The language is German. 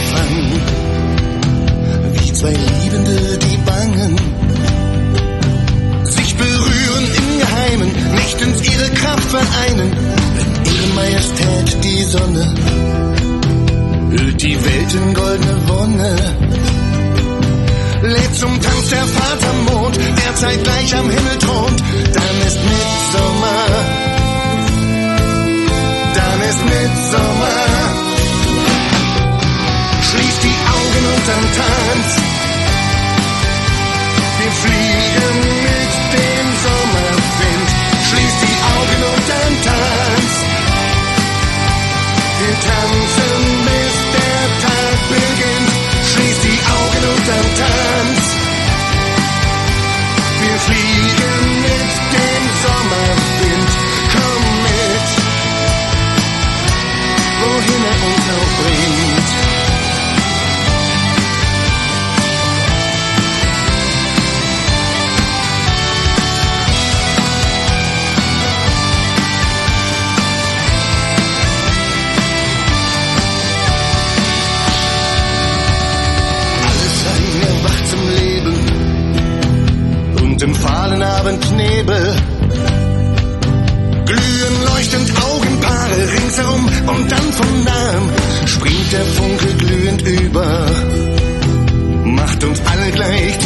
Anfang, wie zwei Liebende, die bangen, sich berühren im Geheimen, nächtens ihre Kraft vereinen, wenn ihre Majestät die Sonne hüllt die Welt in goldene Wonne. Lädt zum Tanz der Vatermond, der zeitgleich am Himmel thront. Dann ist Mitsommer, dann ist Mitsommer. Schließ die Augen und dann tanz. Wir fliegen mit dem Sommerwind. Schließ die Augen und dann tanz. Wir tanzen bis der Tag beginnt. Schließ die Augen und dann tanz. Wir fliegen mit dem Sommerwind. Komm mit, wohin er uns auch bringt. Im fahlen Abendnebel glühen leuchtend Augenpaare ringsherum und dann von nahem springt der Funke glühend über, macht uns alle gleich